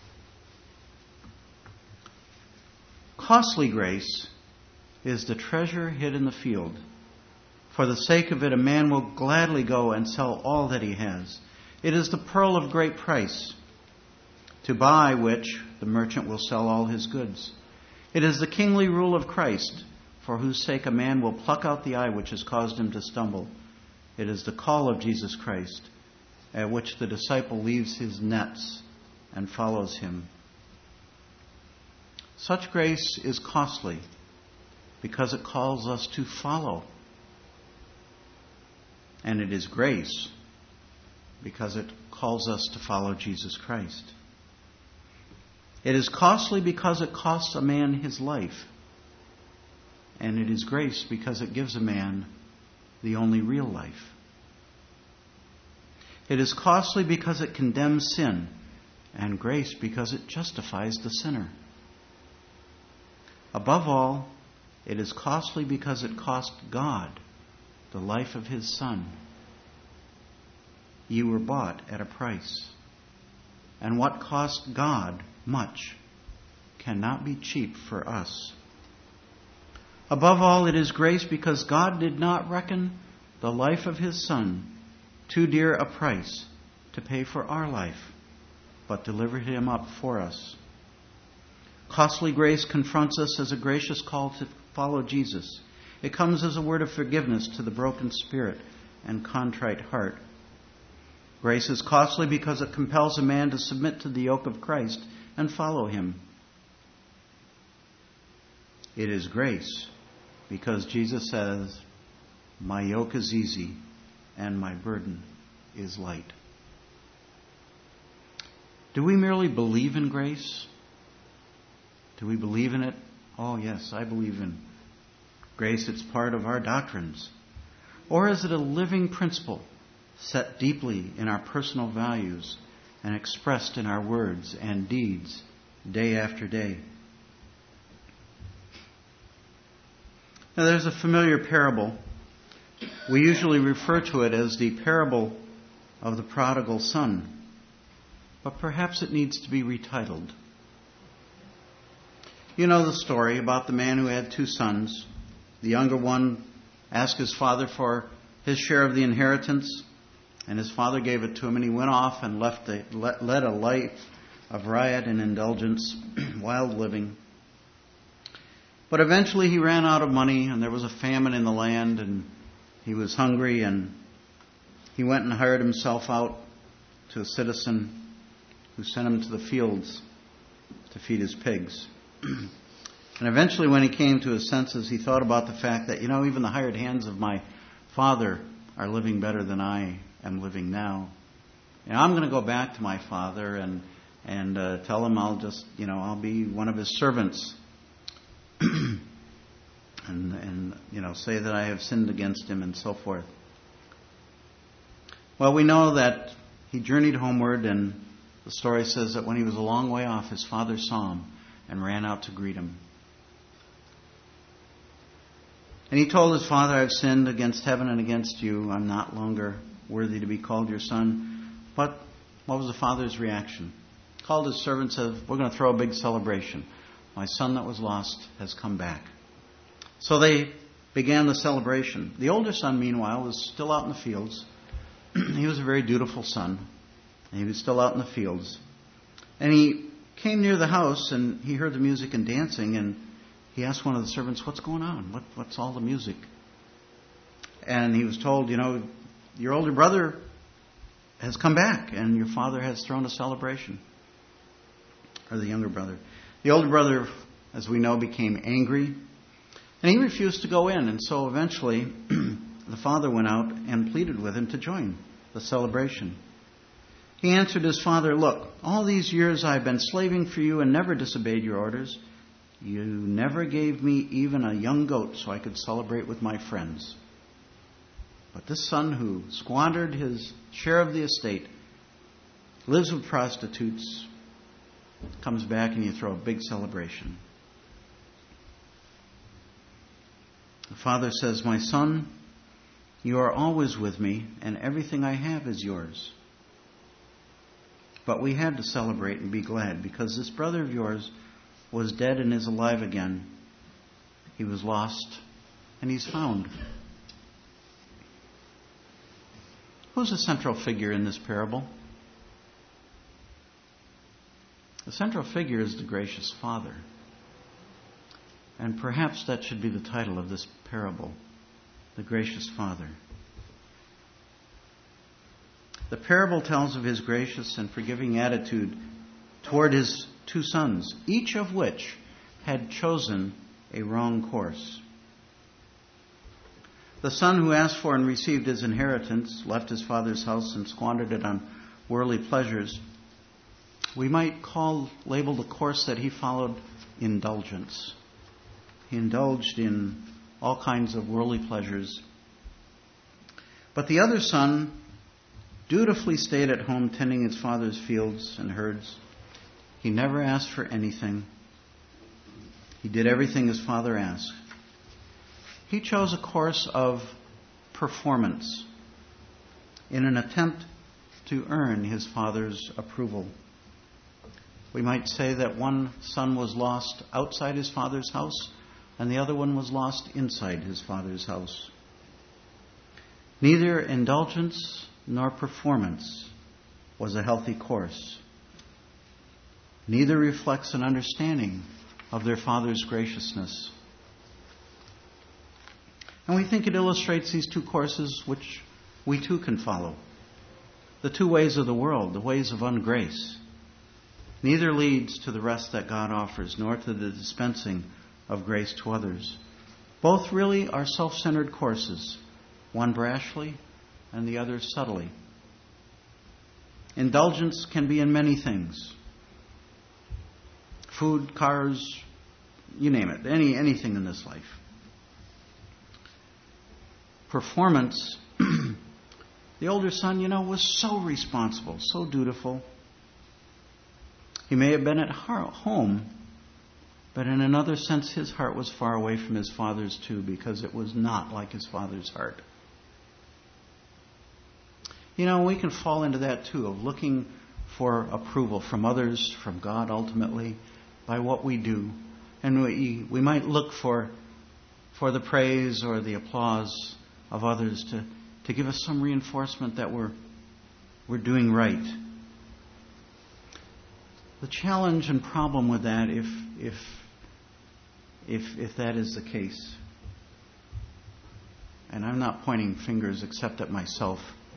Costly grace is the treasure hid in the field. For the sake of it, a man will gladly go and sell all that he has. It is the pearl of great price, to buy which the merchant will sell all his goods. It is the kingly rule of Christ, for whose sake a man will pluck out the eye which has caused him to stumble. It is the call of Jesus Christ, at which the disciple leaves his nets and follows him. Such grace is costly because it calls us to follow. And it is grace because it calls us to follow Jesus Christ. It is costly because it costs a man his life. And it is grace because it gives a man the only real life. It is costly because it condemns sin, and grace because it justifies the sinner. Above all, it is costly because it cost God the life of his Son. You were bought at a price. And what cost God much cannot be cheap for us. Above all, it is grace because God did not reckon the life of his Son too dear a price to pay for our life, but delivered him up for us. Costly grace confronts us as a gracious call to follow Jesus. It comes as a word of forgiveness to the broken spirit and contrite heart. Grace is costly because it compels a man to submit to the yoke of Christ and follow him. It is grace because Jesus says, "My yoke is easy and my burden is light." Do we merely believe in grace? Do we believe in it? Oh, yes, I believe in grace. It's part of our doctrines. Or is it a living principle set deeply in our personal values and expressed in our words and deeds day after day? Now, there's a familiar parable. We usually refer to it as the parable of the prodigal son, but perhaps it needs to be retitled. You know the story about the man who had two sons. The younger one asked his father for his share of the inheritance, and his father gave it to him, and he went off and led a life of riot and indulgence, wild living. But eventually he ran out of money, and there was a famine in the land, and he was hungry, and he went and hired himself out to a citizen who sent him to the fields to feed his pigs. And eventually when he came to his senses, he thought about the fact that, even the hired hands of my father are living better than I am living now. I'm going to go back to my father and tell him I'll just, I'll be one of his servants. and say that I have sinned against him and so forth. Well, we know that he journeyed homeward, and the story says that when he was a long way off, his father saw him and ran out to greet him. And he told his father, "I've sinned against heaven and against you. I'm not longer worthy to be called your son. But what was the father's reaction? Called his servant, said, we're going to throw a big celebration. My son that was lost has come back. So they began the celebration. The older son, meanwhile, was still out in the fields. He was a very dutiful son. And he was still out in the fields. And he came near the house and he heard the music and dancing, and he asked one of the servants, what's going on? What's all the music? And he was told, your older brother has come back and your father has thrown a celebration. Or the younger brother. The older brother, as we know, became angry, and he refused to go in. And so eventually the father went out and pleaded with him to join the celebration. He answered his father, look, all these years I've been slaving for you and never disobeyed your orders. You never gave me even a young goat so I could celebrate with my friends. But this son who squandered his share of the estate, lives with prostitutes, comes back and you throw a big celebration. The father says, my son, you are always with me and everything I have is yours. But we had to celebrate and be glad because this brother of yours was dead and is alive again. He was lost and he's found. Who's the central figure in this parable? The central figure is the gracious Father. And perhaps that should be the title of this parable, the gracious Father. The parable tells of his gracious and forgiving attitude toward his two sons, each of which had chosen a wrong course. The son who asked for and received his inheritance left his father's house and squandered it on worldly pleasures. We might label the course that he followed indulgence. He indulged in all kinds of worldly pleasures. But the other son dutifully stayed at home tending his father's fields and herds. He never asked for anything. He did everything his father asked. He chose a course of performance in an attempt to earn his father's approval. We might say that one son was lost outside his father's house and the other one was lost inside his father's house. Neither indulgence nor performance was a healthy course. Neither reflects an understanding of their father's graciousness. And we think it illustrates these two courses which we too can follow. The two ways of the world, the ways of ungrace. Neither leads to the rest that God offers, nor to the dispensing of grace to others. Both really are self-centered courses, one brashly and the other subtly. Indulgence can be in many things. Food, cars, you name it, anything in this life. Performance, the older son, was so responsible, so dutiful. He may have been at home, but in another sense, his heart was far away from his father's too, because it was not like his father's heart. We can fall into that too, of looking for approval from others, from God ultimately, by what we do. And we might look for the praise or the applause of others to give us some reinforcement that we're doing right. The challenge and problem with that, if that is the case, and I'm not pointing fingers except at myself,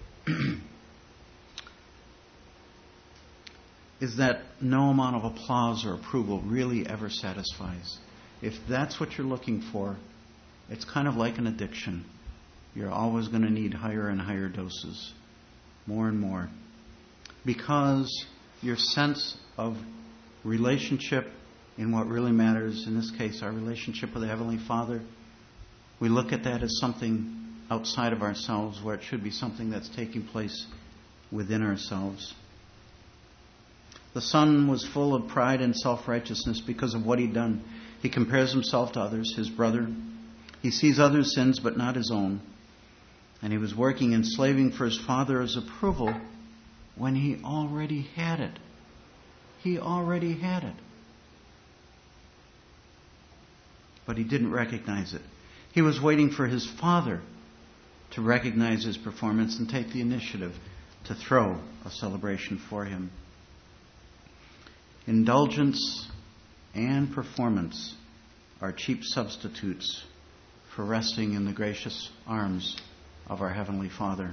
is that no amount of applause or approval really ever satisfies. If that's what you're looking for, it's kind of like an addiction. You're always going to need higher and higher doses, more and more. Because your sense of relationship in what really matters, in this case our relationship with the Heavenly Father, we look at that as something outside of ourselves, where it should be something that's taking place within ourselves. The son was full of pride and self-righteousness because of what he'd done. He compares himself to others, his brother. He sees others' sins but not his own. And he was working and slaving for his father's approval when he already had it. He already had it. But he didn't recognize it. He was waiting for his father to recognize his performance and take the initiative to throw a celebration for him. Indulgence and performance are cheap substitutes for resting in the gracious arms of our Heavenly Father.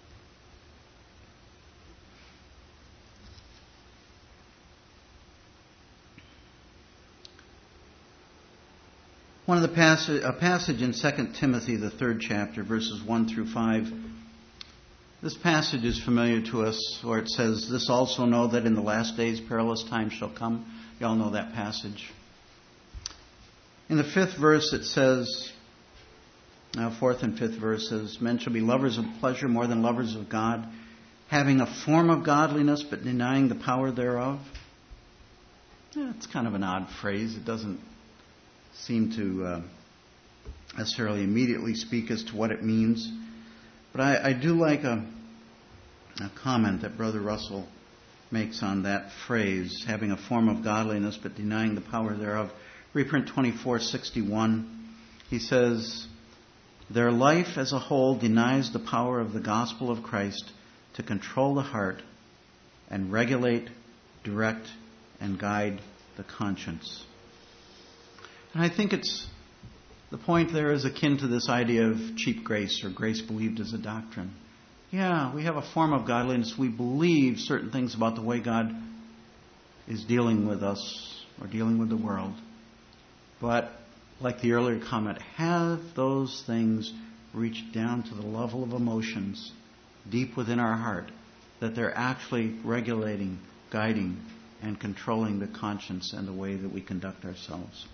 One of the passage in 2 Timothy, the 3rd chapter, verses 1 through 5. This passage is familiar to us, where it says, "This also know that in the last days perilous times shall come." You all know that passage. In the 5th verse it says, 4th and 5th verses, "Men shall be lovers of pleasure more than lovers of God, having a form of godliness but denying the power thereof." It's kind of an odd phrase. It doesn't seem to necessarily immediately speak as to what it means. But I do like a comment that Brother Russell makes on that phrase, having a form of godliness but denying the power thereof. Reprint 2461. He says, "Their life as a whole denies the power of the gospel of Christ to control the heart and regulate, direct, and guide the conscience." And I think the point there is akin to this idea of cheap grace or grace believed as a doctrine. Yeah, we have a form of godliness. We believe certain things about the way God is dealing with us or dealing with the world. But, like the earlier comment, have those things reached down to the level of emotions deep within our heart that they're actually regulating, guiding, and controlling the conscience and the way that we conduct ourselves.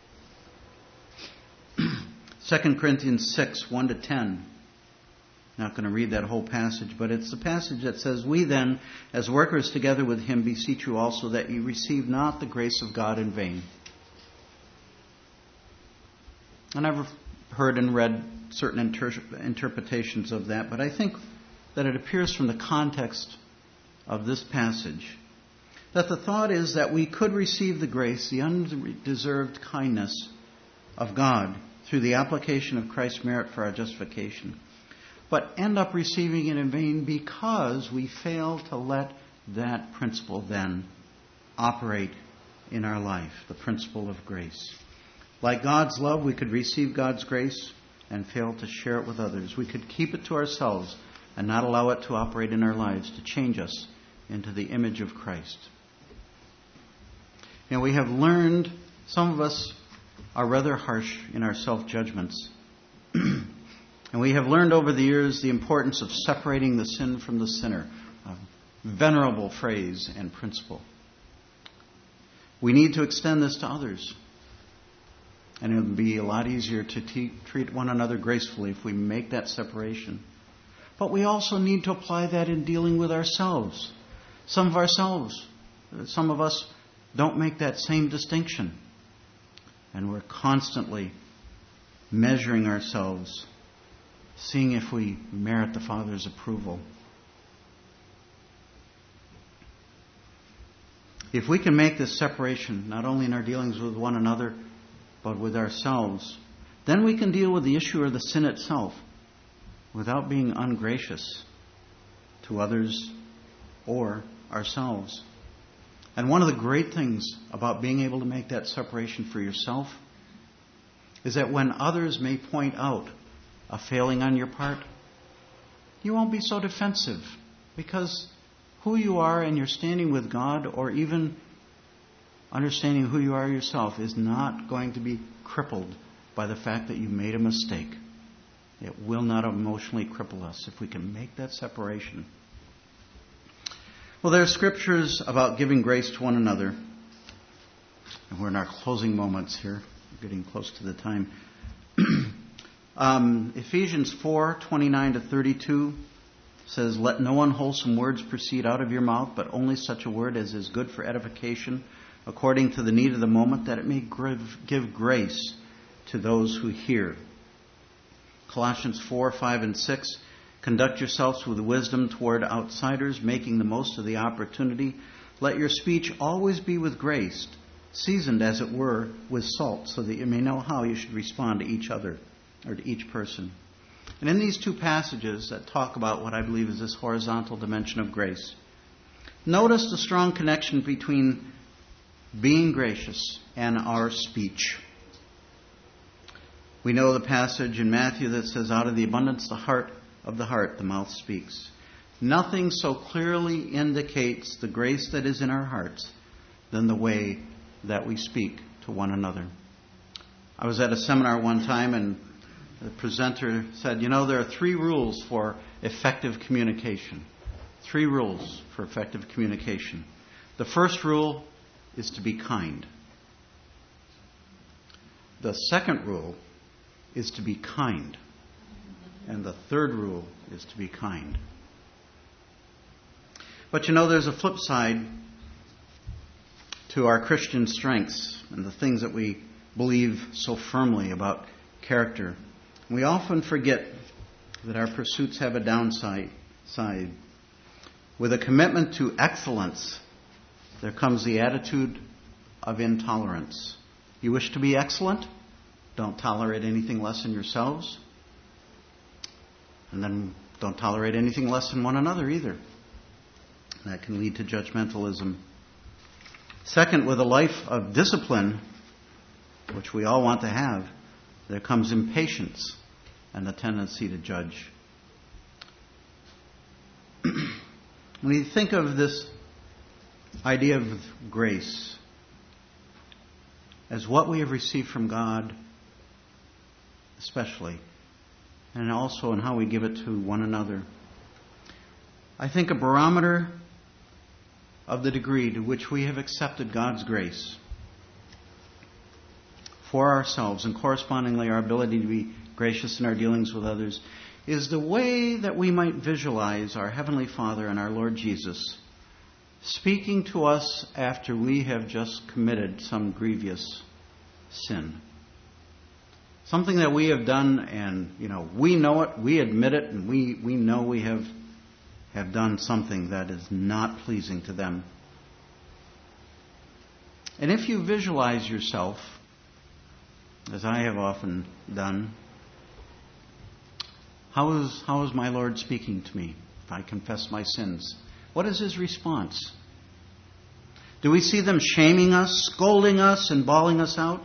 2 Corinthians 6, 1 to 10. Not going to read that whole passage, but it's the passage that says, "We then, as workers together with him, beseech you also that you receive not the grace of God in vain." And I've heard and read certain interpretations of that, but I think that it appears from the context of this passage that the thought is that we could receive the grace, the undeserved kindness of God through the application of Christ's merit for our justification, but end up receiving it in vain because we fail to let that principle then operate in our life, the principle of grace. Like God's love, we could receive God's grace and fail to share it with others. We could keep it to ourselves and not allow it to operate in our lives to change us into the image of Christ. We have learned, some of us are rather harsh in our self-judgments. And we have learned over the years the importance of separating the sin from the sinner. A venerable phrase and principle. We need to extend this to others. And it will be a lot easier to treat one another gracefully if we make that separation. But we also need to apply that in dealing with ourselves. Some of us don't make that same distinction. And we're constantly measuring ourselves, seeing if we merit the Father's approval. If we can make this separation, not only in our dealings with one another, but with ourselves, then we can deal with the issue of the sin itself without being ungracious to others or ourselves. And one of the great things about being able to make that separation for yourself is that when others may point out a failing on your part, you won't be so defensive, because who you are and your standing with God, or even understanding who you are yourself, is not going to be crippled by the fact that you made a mistake. It will not emotionally cripple us if we can make that separation. Well, there are scriptures about giving grace to one another. And we're in our closing moments here. We're getting close to the time. Ephesians 4:29 to 32 says, "Let no unwholesome words proceed out of your mouth, but only such a word as is good for edification, according to the need of the moment, that it may give grace to those who hear." Colossians 4:5 and 6, Conduct yourselves with wisdom toward outsiders, making the most of the opportunity. Let your speech always be with grace, seasoned as it were with salt, so that you may know how you should respond to each other or to each person. And in these two passages that talk about what I believe is this horizontal dimension of grace, notice the strong connection between being gracious and our speech. We know the passage in Matthew that says, out of the abundance of the heart, the mouth speaks. Nothing so clearly indicates the grace that is in our hearts than the way that we speak to one another. I was at a seminar one time and the presenter said, there are 3 rules for effective communication. 3 rules for effective communication. The first rule is to be kind. The second rule is to be kind. And the third rule is to be kind. But there's a flip side to our Christian strengths and the things that we believe so firmly about character. We often forget that our pursuits have a downside. With a commitment to excellence, there comes the attitude of intolerance. You wish to be excellent? Don't tolerate anything less than yourselves. And then don't tolerate anything less than one another either. That can lead to judgmentalism. Second, with a life of discipline, which we all want to have, there comes impatience and a tendency to judge. When you think of this idea of grace as what we have received from God, especially, and also in how we give it to one another, I think a barometer of the degree to which we have accepted God's grace for ourselves and correspondingly our ability to be gracious in our dealings with others is the way that we might visualize our Heavenly Father and our Lord Jesus speaking to us after we have just committed some grievous sin. Something that we have done and, we know it, we admit it, and we know we have done something that is not pleasing to them. And if you visualize yourself, as I have often done, how is my Lord speaking to me if I confess my sins? What is His response? Do we see them shaming us, scolding us, and bawling us out?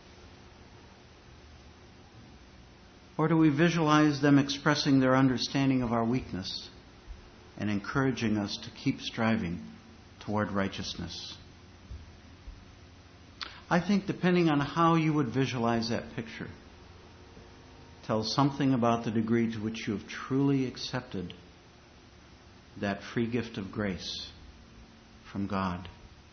Or do we visualize them expressing their understanding of our weakness and encouraging us to keep striving toward righteousness? I think depending on how you would visualize that picture tells something about the degree to which you have truly accepted that free gift of grace from God.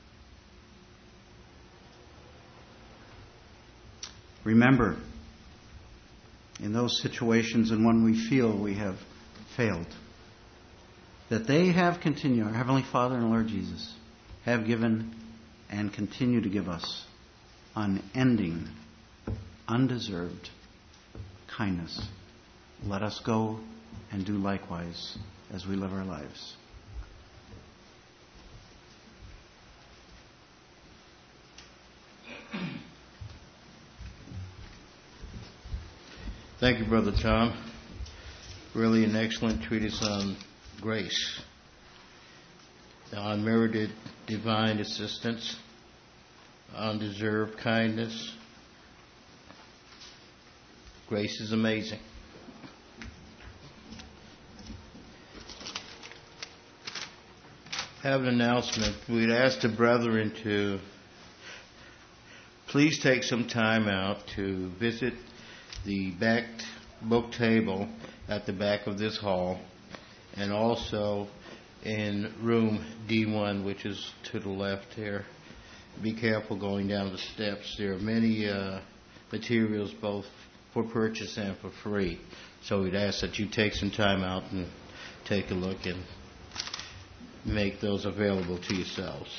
Remember, in those situations and when we feel we have failed, that they have continued, our Heavenly Father and Lord Jesus, have given and continue to give us unending, undeserved kindness. Let us go and do likewise as we live our lives. Thank you, Brother Tom. Really an excellent treatise on grace. The unmerited divine assistance, undeserved kindness. Grace is amazing. Have an announcement. We'd ask the brethren to please take some time out to visit the back book table at the back of this hall, and also in room D1, which is to the left here. Be careful going down the steps. There are many materials both for purchase and for free. So we'd ask that you take some time out and take a look and make those available to yourselves.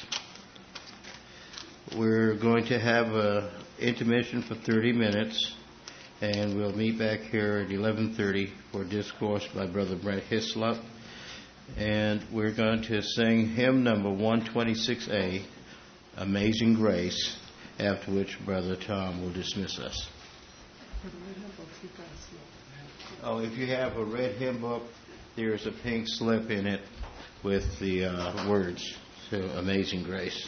We're going to have an intermission for 30 minutes. And we'll meet back here at 11:30 for discourse by Brother Brent Hislop. And we're going to sing hymn number 126A, Amazing Grace, after which Brother Tom will dismiss us. Oh, if you have a red hymn book, there's a pink slip in it with the words to Amazing Grace.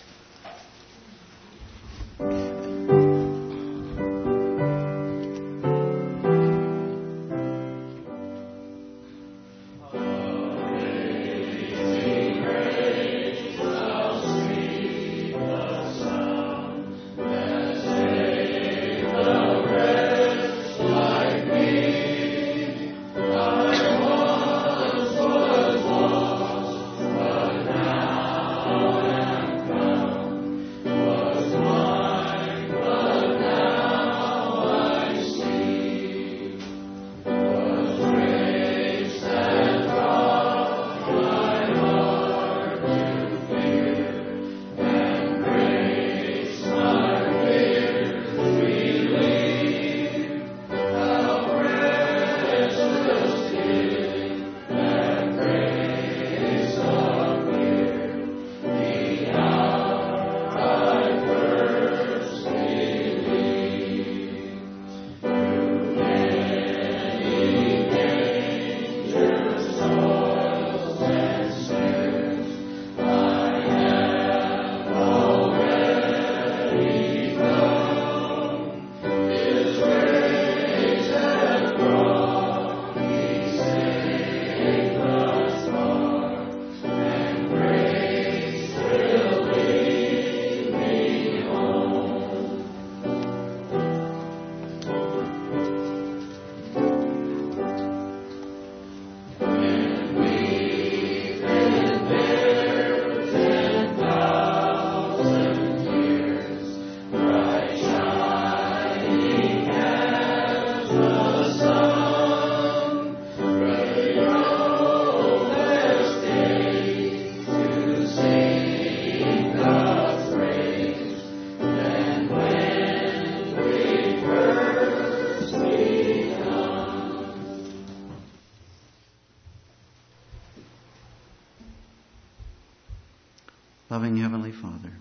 Loving Heavenly Father,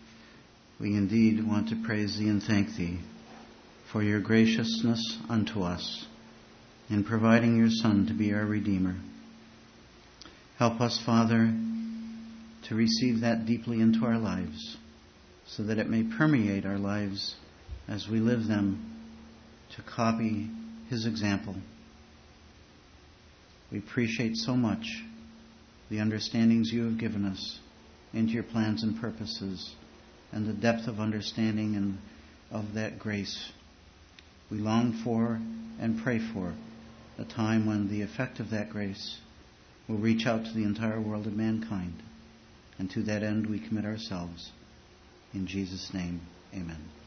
we indeed want to praise Thee and thank Thee for Your graciousness unto us in providing Your Son to be our Redeemer. Help us, Father, to receive that deeply into our lives so that it may permeate our lives as we live them to copy His example. We appreciate so much the understandings You have given us into Your plans and purposes and the depth of understanding and of that grace. We long for and pray for the time when the effect of that grace will reach out to the entire world of mankind. And to that end we commit ourselves. In Jesus' name, amen.